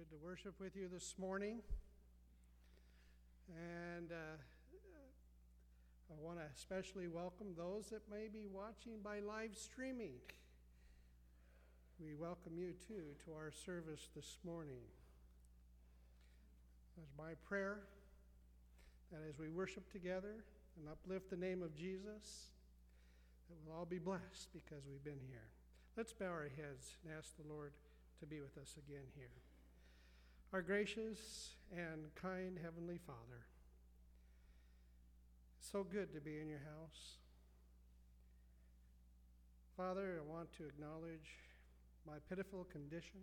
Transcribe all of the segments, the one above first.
Good to worship with you this morning. And I want to especially welcome those that may be watching by live streaming. We welcome you too to our service this morning. It's my prayer that as we worship together and uplift the name of Jesus, that we'll all be blessed because we've been here. Let's bow our heads and ask the Lord to be with us again here. Our gracious and kind Heavenly Father, it's so good to be in your house. Father, I want to acknowledge my pitiful condition.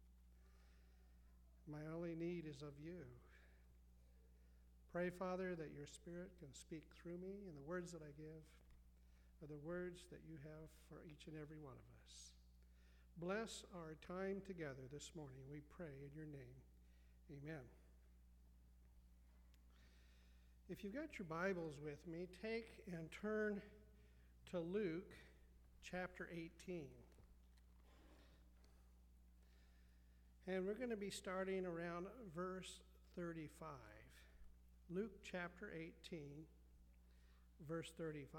My only need is of you. Pray, Father, that your Spirit can speak through me, and the words that I give are the words that you have for each and every one of us. Bless our time together this morning, we pray in your name. Amen. If you've got your Bibles with me, take and turn to Luke chapter 18. And we're going to be starting around verse 35. Luke chapter 18, verse 35.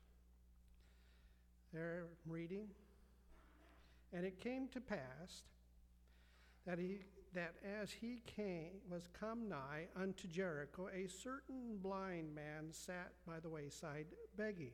There I'm reading. And it came to pass that as he was come nigh unto Jericho, a certain blind man sat by the wayside begging.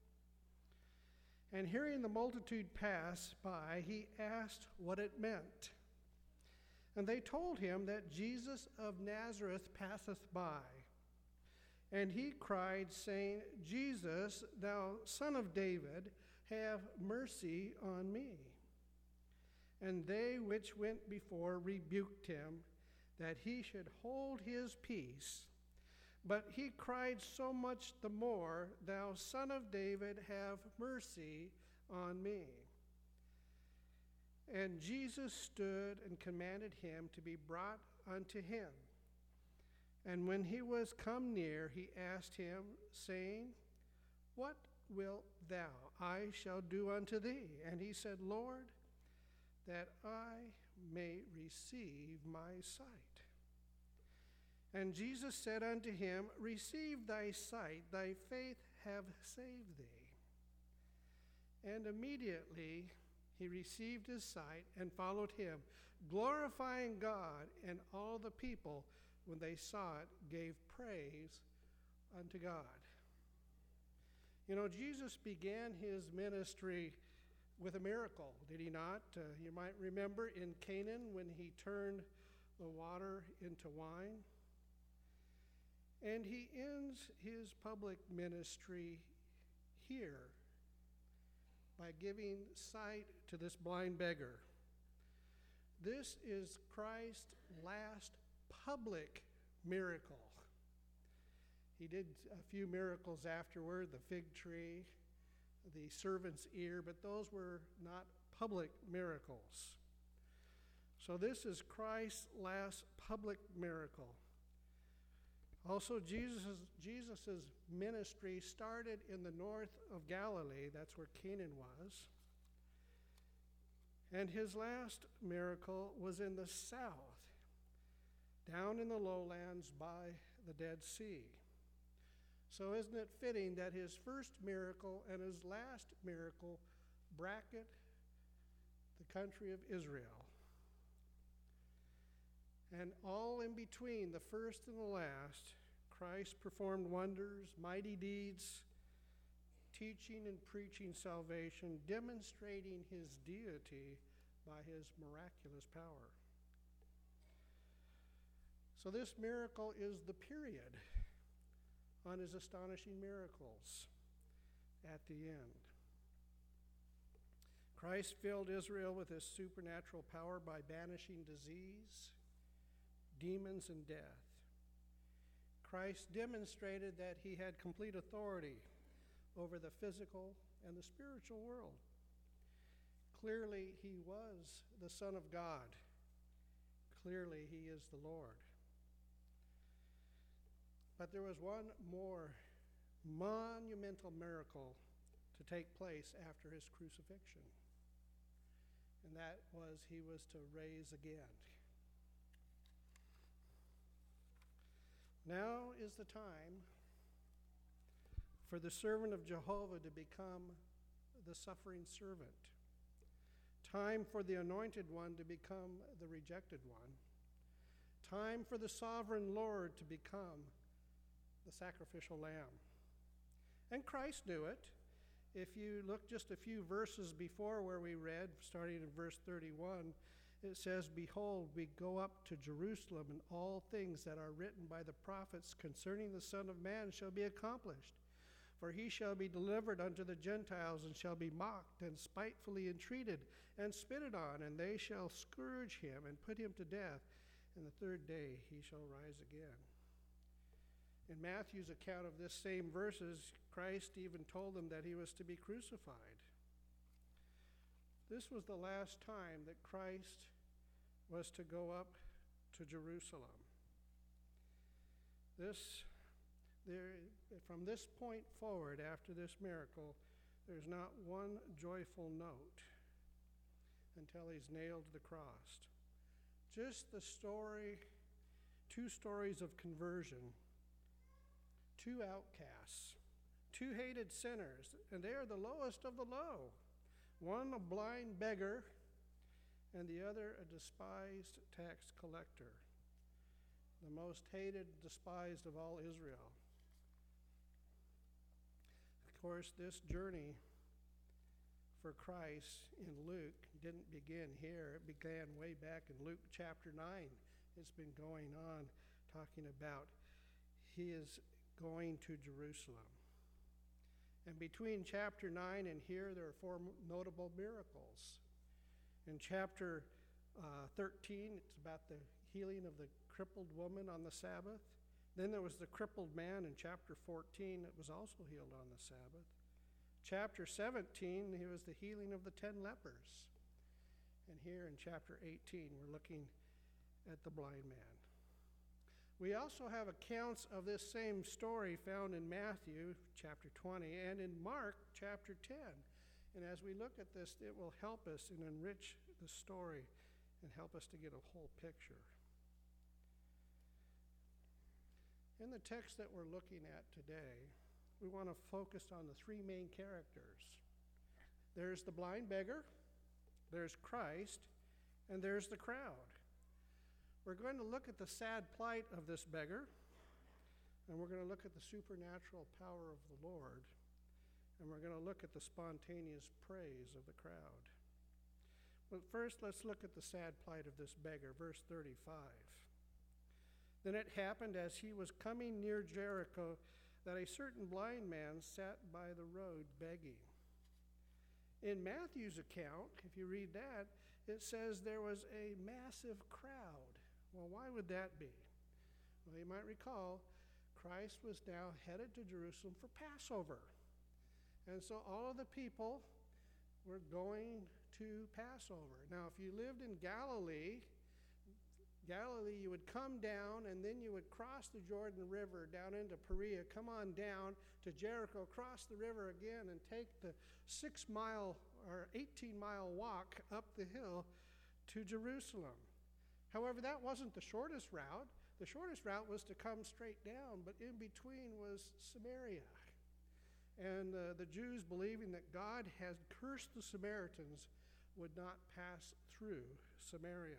And hearing the multitude pass by, he asked what it meant. And they told him that Jesus of Nazareth passeth by. And he cried, saying, Jesus, thou Son of David, have mercy on me. And they which went before rebuked him, that he should hold his peace. But he cried so much the more, Thou Son of David, have mercy on me. And Jesus stood and commanded him to be brought unto him. And when he was come near, he asked him, saying, What wilt thou I shall do unto thee? And he said, Lord, that I may receive my sight. And Jesus said unto him, Receive thy sight, thy faith hath saved thee. And immediately he received his sight and followed him, glorifying God, and all the people, when they saw it, gave praise unto God. You know, Jesus began his ministry with a miracle, did he not? You might remember in Canaan when he turned the water into wine. And he ends his public ministry here by giving sight to this blind beggar. This is Christ's last public miracle. He did a few miracles afterward, the fig tree, the servant's ear, but those were not public miracles. So this is Christ's last public miracle. Also, Jesus' ministry started in the north of Galilee. That's where Canaan was. And his last miracle was in the south, down in the lowlands by the Dead Sea. So isn't it fitting that his first miracle and his last miracle bracket the country of Israel? And all in between the first and the last, Christ performed wonders, mighty deeds, teaching and preaching salvation, demonstrating his deity by his miraculous power. So this miracle is the period on his astonishing miracles at the end. Christ filled Israel with his supernatural power by banishing disease, demons, and death. Christ demonstrated that he had complete authority over the physical and the spiritual world. Clearly, he was the Son of God. Clearly, he is the Lord. But there was one more monumental miracle to take place after his crucifixion. And that was he was to raise again. Now is the time for the servant of Jehovah to become the suffering servant. Time for the anointed one to become the rejected one. Time for the sovereign Lord to become the sacrificial lamb. And Christ knew it. If you look just a few verses before where we read, starting in verse 31, it says, "Behold, we go up to Jerusalem, and all things that are written by the prophets concerning the Son of Man shall be accomplished. For he shall be delivered unto the Gentiles, and shall be mocked, and spitefully entreated, and spitted on, and they shall scourge him, and put him to death. And the third day he shall rise again." In Matthew's account of this same verses, Christ even told them that he was to be crucified. This was the last time that Christ was to go up to Jerusalem. From this point forward, after this miracle, there's not one joyful note until he's nailed to the cross. Just the story, 2 stories of conversion, 2 outcasts, 2 hated sinners, and they are the lowest of the low. One a blind beggar, and the other a despised tax collector, the most hated, despised of all Israel. Of course, this journey for Christ in Luke didn't begin here. It began way back in Luke chapter 9. It's been going on, talking about he is going to Jerusalem. And between chapter 9 and here, there are 4 notable miracles. In chapter 13, it's about the healing of the crippled woman on the Sabbath. Then there was the crippled man in chapter 14 that was also healed on the Sabbath. Chapter 17, it was the healing of the 10 lepers. And here in chapter 18, we're looking at the blind man. We also have accounts of this same story found in Matthew chapter 20 and in Mark chapter 10. And as we look at this, it will help us and enrich the story and help us to get a whole picture. In the text that we're looking at today, we want to focus on the 3 main characters. There's the blind beggar, there's Christ, and there's the crowd. We're going to look at the sad plight of this beggar, and we're going to look at the supernatural power of the Lord, and we're going to look at the spontaneous praise of the crowd. But first, let's look at the sad plight of this beggar, verse 35. "Then it happened as he was coming near Jericho that a certain blind man sat by the road begging." In Matthew's account, if you read that, it says there was a massive crowd. Well, why would that be? Well, you might recall, Christ was now headed to Jerusalem for Passover. And so all of the people were going to Passover. Now, if you lived in Galilee, you would come down and then you would cross the Jordan River down into Perea, come on down to Jericho, cross the river again, and take the 6-mile or 18-mile walk up the hill to Jerusalem. However, that wasn't the shortest route. The shortest route was to come straight down, but in between was Samaria. And the Jews, believing that God had cursed the Samaritans, would not pass through Samaria.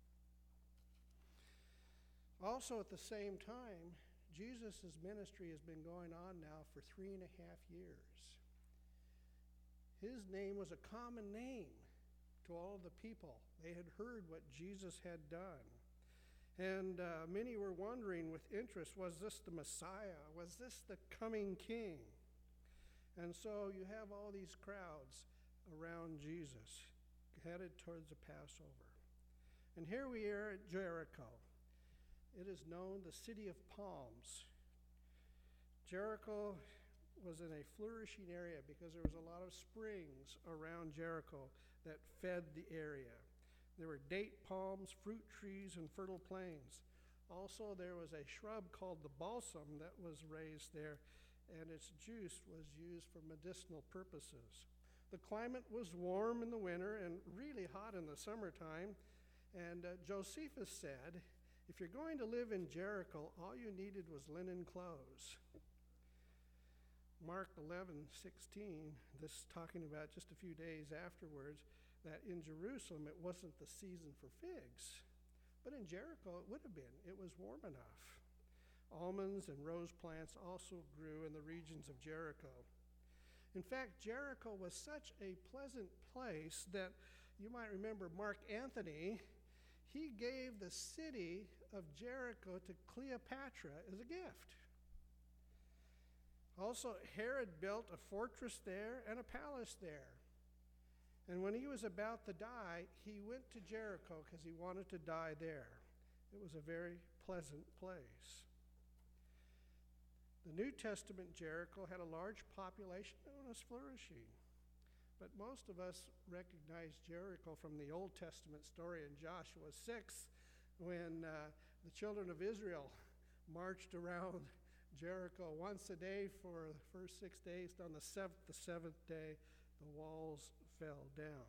Also, at the same time, Jesus' ministry has been going on now for 3.5 years. His name was a common name to all of the people. They had heard what Jesus had done. And many were wondering with interest, was this the Messiah? Was this the coming king? And so you have all these crowds around Jesus headed towards the Passover. And here we are at Jericho. It is known the city of palms. Jericho was in a flourishing area because there was a lot of springs around Jericho that fed the area. There were date palms, fruit trees, and fertile plains. Also, there was a shrub called the balsam that was raised there, and its juice was used for medicinal purposes. The climate was warm in the winter and really hot in the summertime. And Josephus said, If you're going to live in Jericho, all you needed was linen clothes. Mark 11:16, this talking about just a few days afterwards, that in Jerusalem it wasn't the season for figs, but in Jericho it would have been. It was warm enough. Almonds and rose plants also grew in the regions of Jericho. In fact, Jericho was such a pleasant place that you might remember Mark Antony, he gave the city of Jericho to Cleopatra as a gift. Also, Herod built a fortress there and a palace there. And when he was about to die, he went to Jericho because he wanted to die there. It was a very pleasant place. The New Testament Jericho had a large population and was flourishing. But most of us recognize Jericho from the Old Testament story in Joshua 6 when the children of Israel marched around Jericho once a day for the first 6 days. On the seventh day, the walls fell down.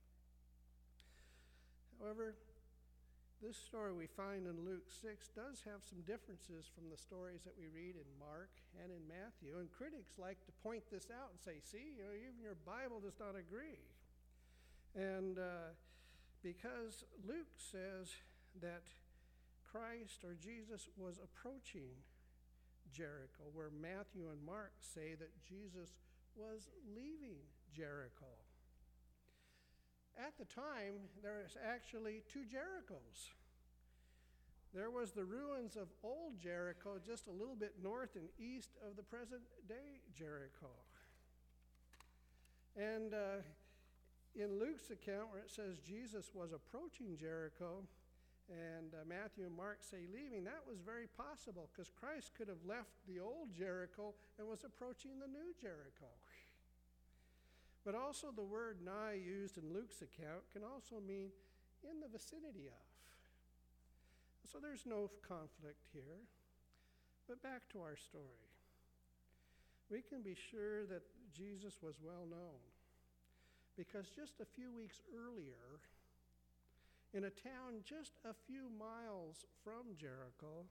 However, this story we find in Luke 6 does have some differences from the stories that we read in Mark and in Matthew. And critics like to point this out and say, see, even your Bible does not agree. And because Luke says that Christ or Jesus was approaching Jericho, where Matthew and Mark say that Jesus was leaving Jericho. At the time, there was actually two Jerichos. There was the ruins of old Jericho just a little bit north and east of the present-day Jericho. And in Luke's account, where it says Jesus was approaching Jericho, and Matthew and Mark say leaving, that was very possible because Christ could have left the old Jericho and was approaching the new Jericho. But also the word nigh used in Luke's account can also mean in the vicinity of. So there's no conflict here. But back to our story. We can be sure that Jesus was well known because just a few weeks earlier, in a town just a few miles from Jericho,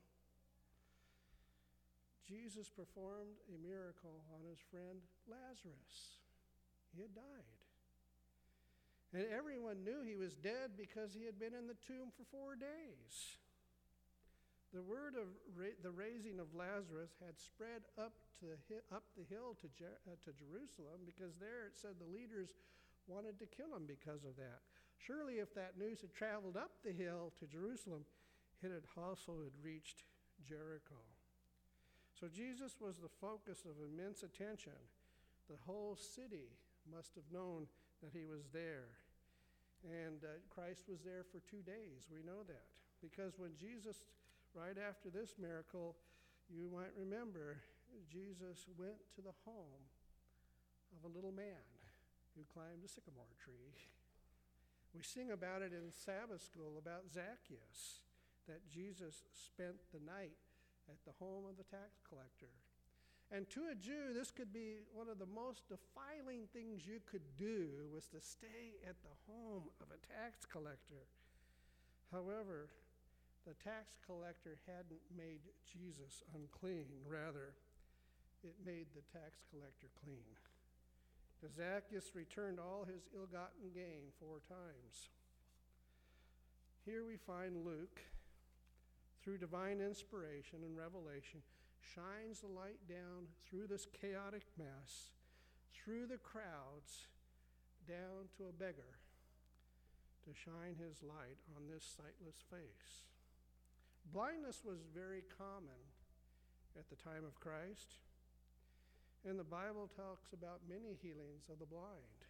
Jesus performed a miracle on his friend Lazarus. He had died. And everyone knew he was dead because he had been in the tomb for 4 days. The word of the raising of Lazarus had spread up the hill to Jerusalem because there it said the leaders wanted to kill him because of that. Surely if that news had traveled up the hill to Jerusalem, it had also reached Jericho. So Jesus was the focus of immense attention. The whole city must have known that he was there. And Christ was there for 2 days. We know that. Because when Jesus, right after this miracle, you might remember, Jesus went to the home of a little man who climbed a sycamore tree. We sing about it in Sabbath school about Zacchaeus, that Jesus spent the night at the home of the tax collector. And to a Jew, this could be one of the most defiling things you could do, was to stay at the home of a tax collector. However, the tax collector hadn't made Jesus unclean. Rather, it made the tax collector clean. Zacchaeus returned all his ill-gotten gain 4 times. Here we find Luke, through divine inspiration and revelation, shines the light down through this chaotic mess, through the crowds, down to a beggar, to shine his light on this sightless face. Blindness was very common at the time of Christ. And the Bible talks about many healings of the blind.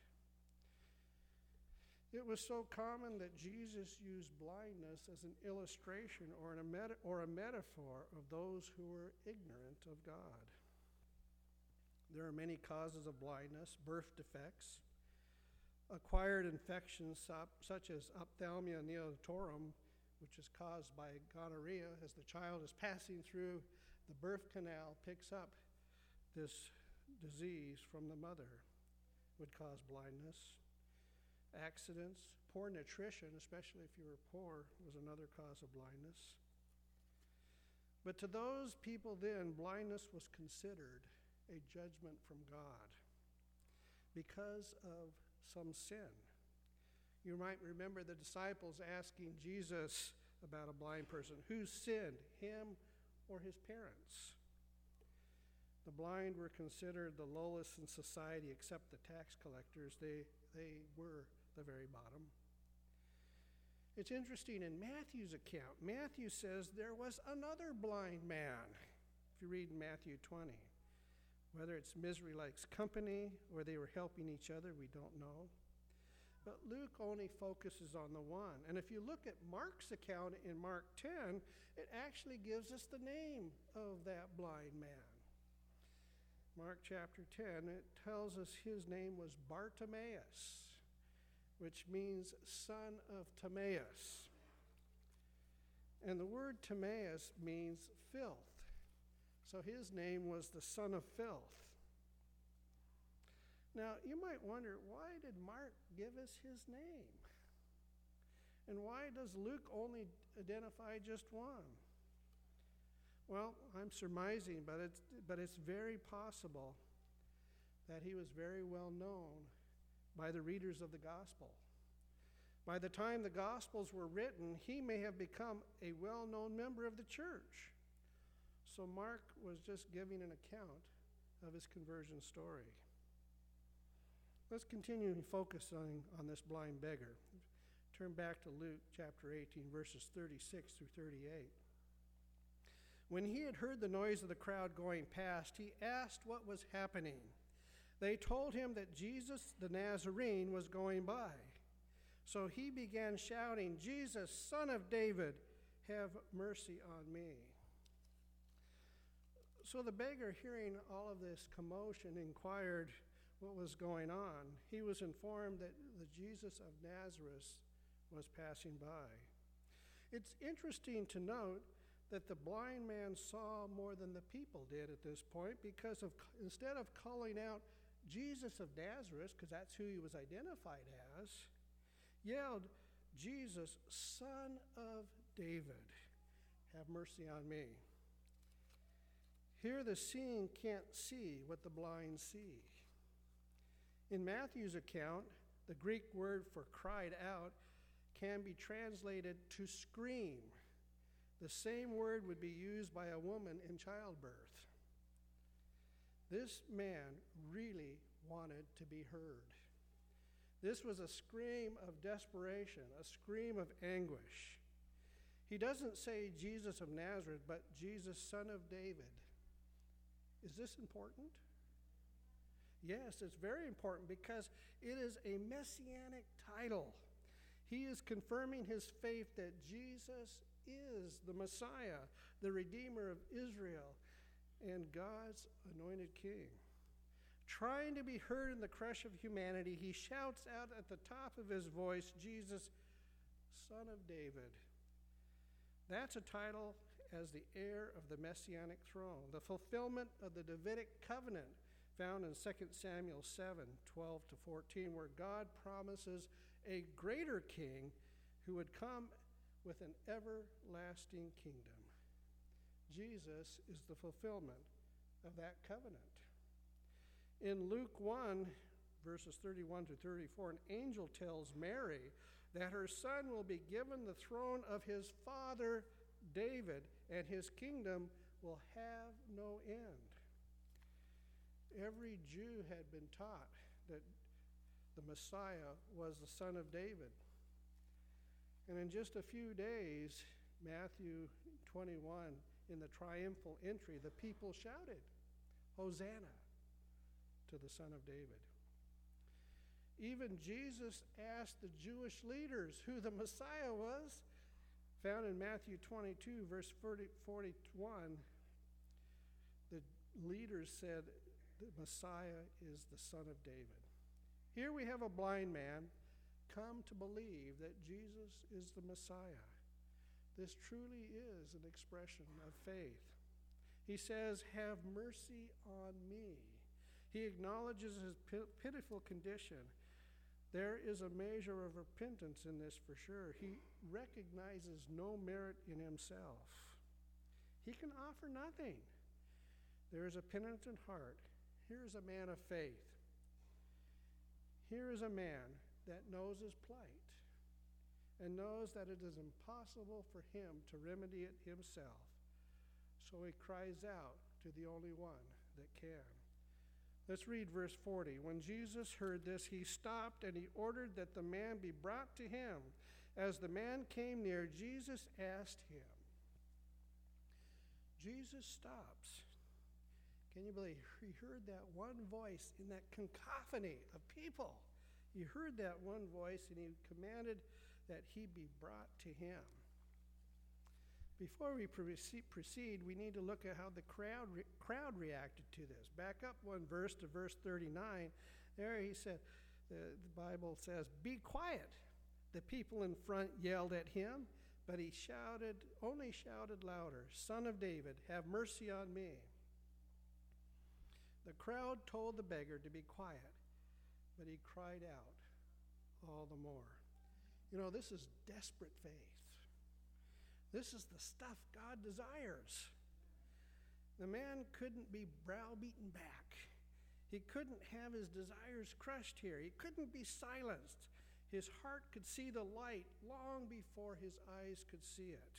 It was so common that Jesus used blindness as an illustration or a metaphor of those who were ignorant of God. There are many causes of blindness: birth defects, acquired infections such as ophthalmia neonatorum, which is caused by gonorrhea. As the child is passing through the birth canal, picks up this disease from the mother, would cause blindness. Accidents, poor nutrition, especially if you were poor, was another cause of blindness. But to those people then, blindness was considered a judgment from God because of some sin. You might remember the disciples asking Jesus about a blind person. Who sinned, him or his parents? The blind were considered the lowest in society except the tax collectors. They were the very bottom. It's interesting, in Matthew's account, Matthew says there was another blind man. If you read Matthew 20, whether it's misery likes company or they were helping each other, we don't know. But Luke only focuses on the one. And if you look at Mark's account in Mark 10, it actually gives us the name of that blind man. Mark chapter 10, it tells us his name was Bartimaeus, which means son of Timaeus. And the word Timaeus means filth. So his name was the son of filth. Now, you might wonder, why did Mark give us his name? And why does Luke only identify just one? Well, I'm surmising, but it's very possible that he was very well known by the readers of the gospel. By the time the gospels were written, he may have become a well-known member of the church. So Mark was just giving an account of his conversion story. Let's continue focusing on this blind beggar. Turn back to Luke chapter 18, verses 36 through 38. When he had heard the noise of the crowd going past, he asked what was happening. They told him that Jesus the Nazarene was going by. So he began shouting, "Jesus, Son of David, have mercy on me." So the beggar, hearing all of this commotion, inquired what was going on. He was informed that the Jesus of Nazareth was passing by. It's interesting to note that the blind man saw more than the people did at this point, because instead of calling out Jesus of Nazareth, because that's who he was identified as, yelled, "Jesus, Son of David, have mercy on me." Here the seeing can't see what the blind see. In Matthew's account, the Greek word for cried out can be translated to scream. The same word would be used by a woman in childbirth. This man really wanted to be heard. This was a scream of desperation, a scream of anguish. He doesn't say Jesus of Nazareth, but Jesus, Son of David. Is this important? Yes, it's very important because it is a messianic title. He is confirming his faith that Jesus is the Messiah, the Redeemer of Israel, and God's anointed King. Trying to be heard in the crush of humanity, he shouts out at the top of his voice, "Jesus, Son of David." That's a title as the heir of the messianic throne, the fulfillment of the Davidic covenant found in 2 Samuel 7:12-14, where God promises a greater king who would come with an everlasting kingdom. Jesus is the fulfillment of that covenant. In Luke 1, verses 31-34, an angel tells Mary that her son will be given the throne of his father David, and his kingdom will have no end. Every Jew had been taught that the Messiah was the son of David. And in just a few days, Matthew 21, in the triumphal entry, the people shouted, "Hosanna to the Son of David." Even Jesus asked the Jewish leaders who the Messiah was. Found in Matthew 22, verse 41, the leaders said the Messiah is the Son of David. Here we have a blind man come to believe that Jesus is the Messiah. This truly is an expression of faith. He says, "Have mercy on me." He acknowledges his pitiful condition. There is a measure of repentance in this for sure. He recognizes no merit in himself. He can offer nothing. There is a penitent heart. Here is a man of faith. Here is a man that knows his plight and knows that it is impossible for him to remedy it himself. So he cries out to the only one that can. Let's read verse 40. When Jesus heard this, he stopped and he ordered that the man be brought to him. As the man came near, Jesus asked him. Jesus stops. Can you believe he heard that one voice in that cacophony of people? He heard that one voice and he commanded that he be brought to him. Before we proceed, we need to look at how the crowd reacted to this. Back up one verse to verse 39. There he said, the Bible says, "Be quiet." The people in front yelled at him, but he only shouted louder, "Son of David, have mercy on me." The crowd told the beggar to be quiet, but he cried out all the more. You know, this is desperate faith. This is the stuff God desires. The man couldn't be browbeaten back. He couldn't have his desires crushed here. He couldn't be silenced. His heart could see the light long before his eyes could see it.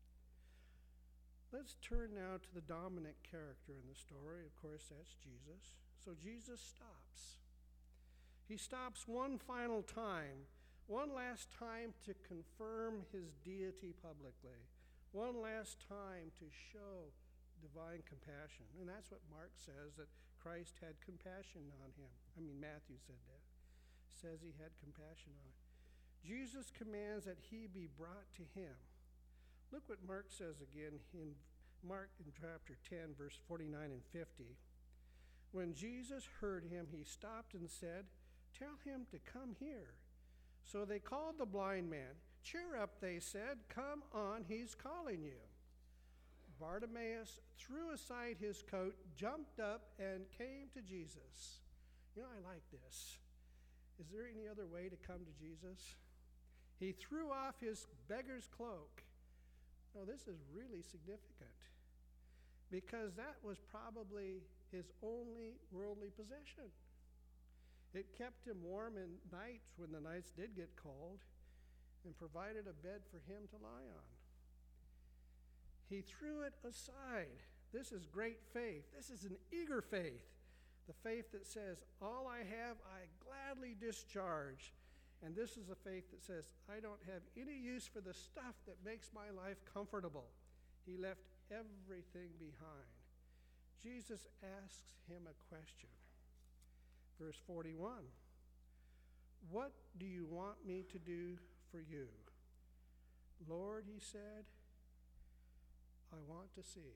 Let's turn now to the dominant character in the story. Of course, that's Jesus. So Jesus stops. He stops one final time, one last time to confirm his deity publicly, one last time to show divine compassion. And that's what Mark says, that Christ had compassion on him. Matthew said that. Says he had compassion on him. Jesus commands that he be brought to him. Look what Mark says again in Mark in chapter 10, verse 49 and 50. When Jesus heard him, he stopped and said, "Tell him to come here." So they called the blind man. "Cheer up," they said. "Come on, he's calling you." Bartimaeus threw aside his coat, jumped up, and came to Jesus. You know, I like this. Is there any other way to come to Jesus? He threw off his beggar's cloak. No, this is really significant because that was probably his only worldly possession. It kept him warm in nights when the nights did get cold and provided a bed for him to lie on. He threw it aside. This is great faith. This is an eager faith. The faith that says, all I have, I gladly discharge. And this is a faith that says, I don't have any use for the stuff that makes my life comfortable. He left everything behind. Jesus asks him a question. Verse 41. What do you want me to do for you? Lord, he said, I want to see.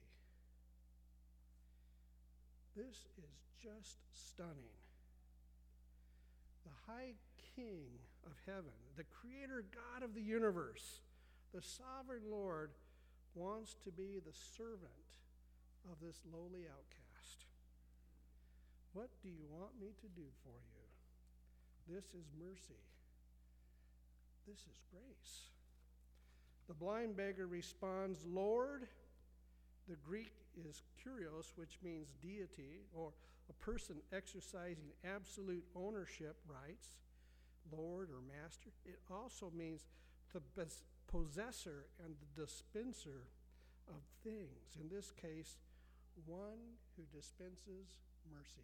This is just stunning. The high King of heaven, the creator God of the universe, the sovereign Lord, wants to be the servant of this lowly outcast. What do you want me to do for you? This is mercy. This is grace. The blind beggar responds, Lord. The Greek is kurios, which means deity, or a person exercising absolute ownership rights, Lord or master. It also means the possessor and the dispenser of things. In this case, one who dispenses mercy.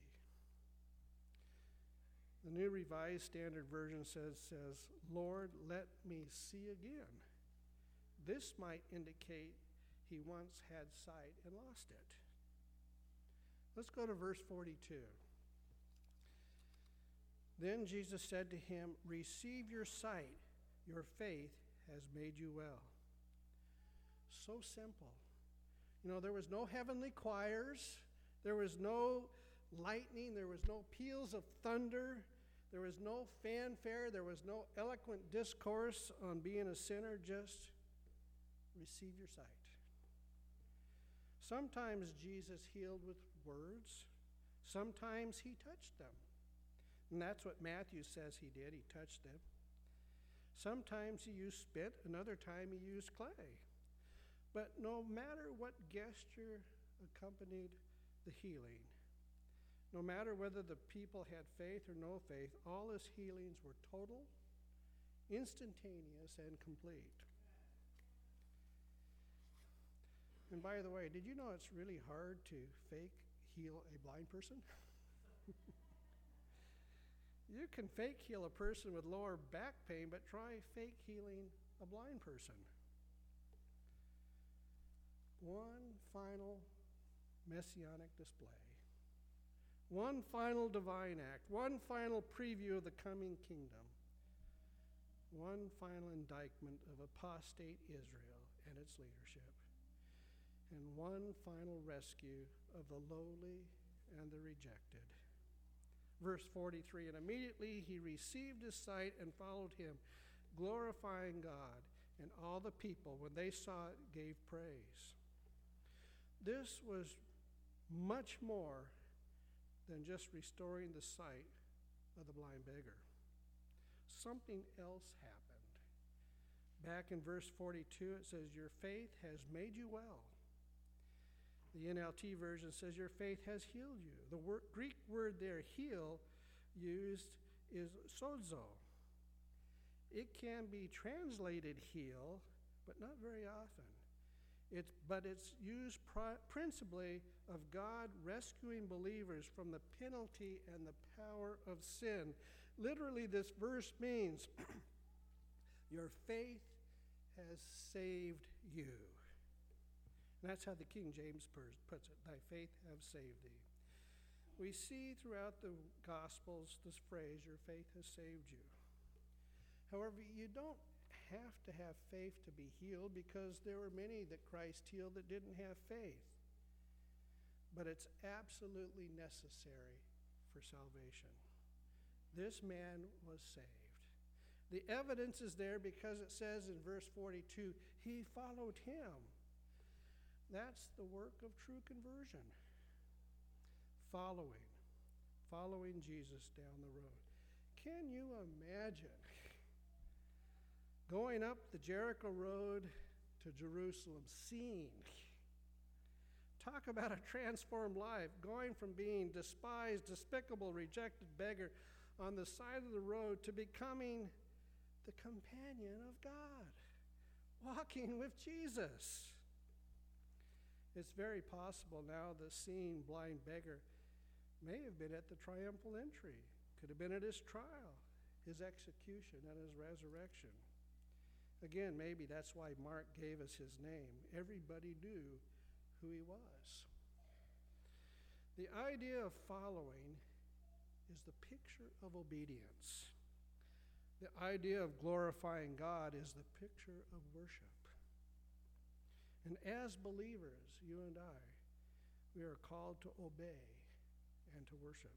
The New Revised Standard Version says, Lord, let me see again. This might indicate he once had sight and lost it. Let's go to verse 42. Then Jesus said to him, receive your sight. Your faith has made you well. So simple. You know, there was no heavenly choirs. There was no lightning. There was no peals of thunder. There was no fanfare. There was no eloquent discourse on being a sinner. Just receive your sight. Sometimes Jesus healed with words. Sometimes he touched them. And that's what Matthew says he did. He touched them. Sometimes he used spit. Another time he used clay. But no matter what gesture accompanied the healing, no matter whether the people had faith or no faith, all his healings were total, instantaneous, and complete. And by the way, did you know it's really hard to fake heal a blind person? You can fake heal a person with lower back pain, but try fake healing a blind person. One final messianic display. One final divine act. One final preview of the coming kingdom. One final indictment of apostate Israel and its leadership. And one final rescue of the lowly and the rejected. Verse 43, and immediately he received his sight and followed him, glorifying God, and all the people, when they saw it, gave praise. This was much more than just restoring the sight of the blind beggar. Something else happened. Back in verse 42, it says, your faith has made you well. The NLT version says, your faith has healed you. The Greek word there, heal, used is sozo. It can be translated heal, but not very often. But it's used principally of God rescuing believers from the penalty and the power of sin. Literally, this verse means, your faith has saved you. And that's how the King James puts it, thy faith have saved thee. We see throughout the Gospels this phrase, your faith has saved you. However, you don't have to have faith to be healed, because there were many that Christ healed that didn't have faith. But it's absolutely necessary for salvation. This man was saved. The evidence is there because it says in verse 42, he followed him. That's the work of true conversion. Following Jesus down the road. Can you imagine going up the Jericho road to Jerusalem, seeing? Talk about a transformed life, going from being despised, despicable, rejected beggar on the side of the road to becoming the companion of God, walking with Jesus. It's very possible now the seeing blind beggar may have been at the triumphal entry, could have been at his trial, his execution, and his resurrection. Again, maybe that's why Mark gave us his name. Everybody knew who he was. The idea of following is the picture of obedience. The idea of glorifying God is the picture of worship. And as believers, you and I, we are called to obey and to worship.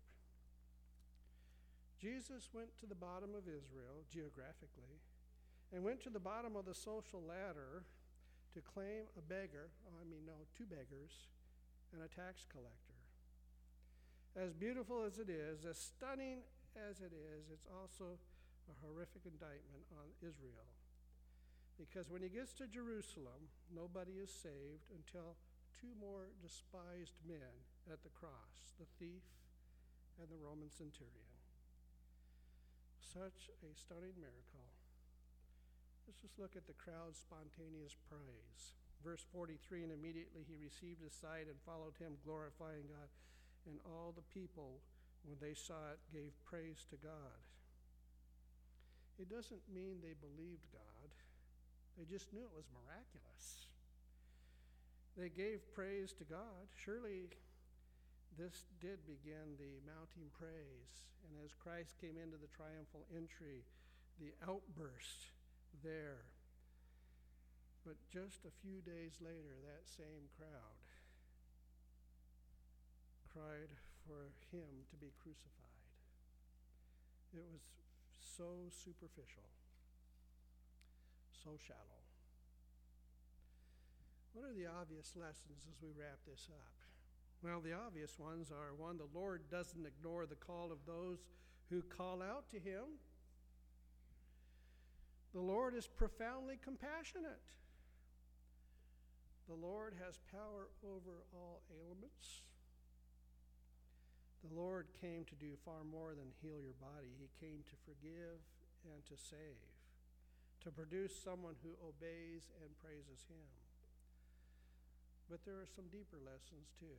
Jesus went to the bottom of Israel, geographically, and went to the bottom of the social ladder to claim two beggars and a tax collector. As beautiful as it is, as stunning as it is, it's also a horrific indictment on Israel. Because when he gets to Jerusalem, nobody is saved until two more despised men at the cross, the thief and the Roman centurion. Such a stunning miracle. Let's just look at the crowd's spontaneous praise. Verse 43, and immediately he received his sight and followed him, glorifying God. And all the people, when they saw it, gave praise to God. It doesn't mean they believed God. They just knew it was miraculous. They gave praise to God. Surely this did begin the mounting praise. And as Christ came into the triumphal entry, the outburst there. But just a few days later, that same crowd cried for him to be crucified. It was so superficial, so shallow. What are the obvious lessons as we wrap this up? Well, the obvious ones are, one, the Lord doesn't ignore the call of those who call out to him. The Lord is profoundly compassionate. The Lord has power over all ailments. The Lord came to do far more than heal your body. He came to forgive and to save, to produce someone who obeys and praises him. But there are some deeper lessons too.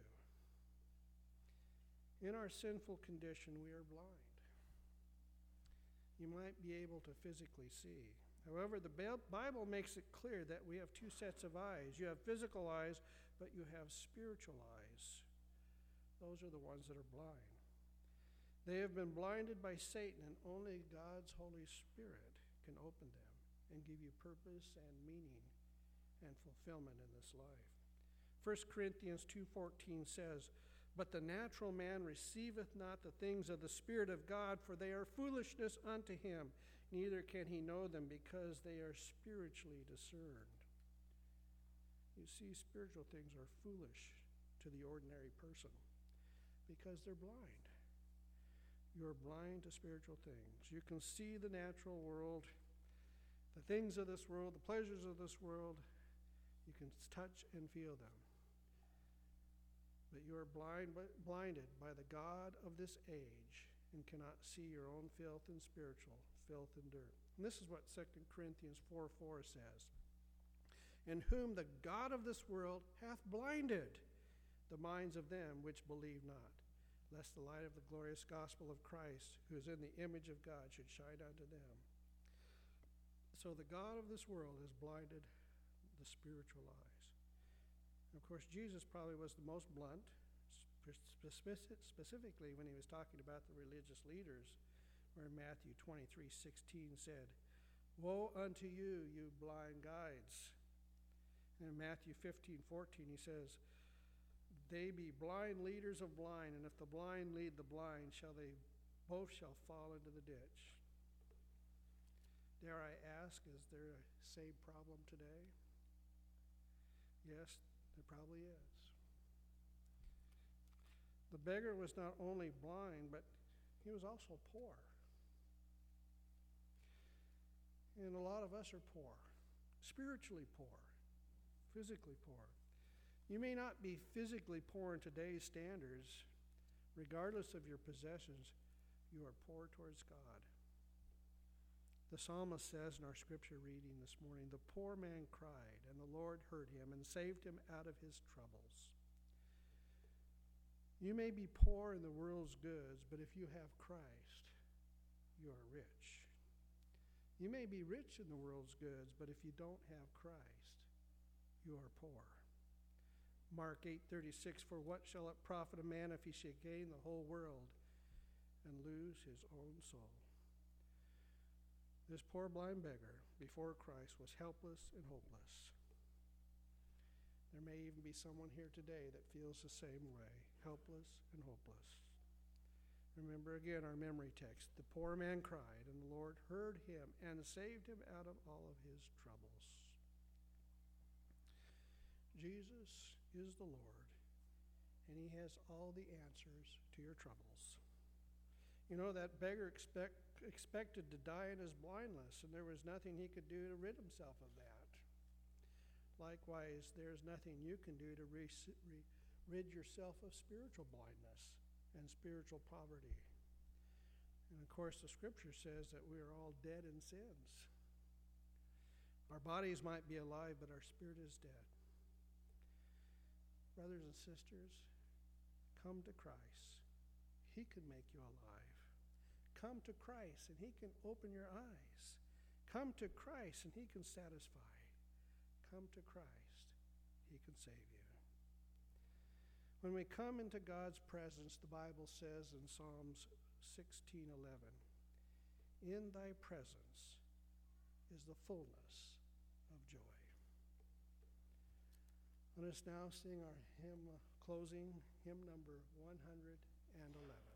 In our sinful condition, we are blind. You might be able to physically see. However, the Bible makes it clear that we have two sets of eyes. You have physical eyes, but you have spiritual eyes. Those are the ones that are blind. They have been blinded by Satan, and only God's Holy Spirit can open them and give you purpose and meaning and fulfillment in this life. 1 Corinthians 2:14 says, "But the natural man receiveth not the things of the Spirit of God, for they are foolishness unto him, neither can he know them, because they are spiritually discerned." You see, spiritual things are foolish to the ordinary person because they're blind. You're blind to spiritual things. You can see the natural world, the things of this world, the pleasures of this world. You can touch and feel them. But you are blinded by the god of this age and cannot see your own filth and spiritual filth and dirt. And this is what 2 Corinthians 4:4 says. "In whom the god of this world hath blinded the minds of them which believe not, lest the light of the glorious gospel of Christ, who is in the image of God, should shine unto them." So the god of this world has blinded the spiritual eyes. Of course, Jesus probably was the most blunt, specifically when he was talking about the religious leaders, where Matthew 23:16 said, "Woe unto you, you blind guides." And in Matthew 15:14 he says, "They be blind leaders of blind, and if the blind lead the blind, both shall fall into the ditch." Dare I ask, is there a same problem today? Yes, there probably is. The beggar was not only blind, but he was also poor. And a lot of us are poor, spiritually poor, physically poor. You may not be physically poor in today's standards. Regardless of your possessions, you are poor towards God. The psalmist says in our scripture reading this morning, "The poor man cried, and the Lord heard him and saved him out of his troubles." You may be poor in the world's goods, but if you have Christ, you are rich. You may be rich in the world's goods, but if you don't have Christ, you are poor. Mark 8:36, "For what shall it profit a man if he shall gain the whole world and lose his own soul?" This poor blind beggar before Christ was helpless and hopeless. There may even be someone here today that feels the same way, helpless and hopeless. Remember again our memory text. "The poor man cried, and the Lord heard him and saved him out of all of his troubles." Jesus is the Lord, and he has all the answers to your troubles. You know, that beggar expected to die in his blindness, and there was nothing he could do to rid himself of that. Likewise, there's nothing you can do to rid yourself of spiritual blindness and spiritual poverty. And of course, the scripture says that we are all dead in sins. Our bodies might be alive, but our spirit is dead. Brothers and sisters, come to Christ. He can make you alive. Come to Christ, and he can open your eyes. Come to Christ, and he can satisfy. Come to Christ, he can save you. When we come into God's presence, the Bible says in Psalms 16:11, "In thy presence is the fullness of joy." Let us now sing our closing hymn number 111.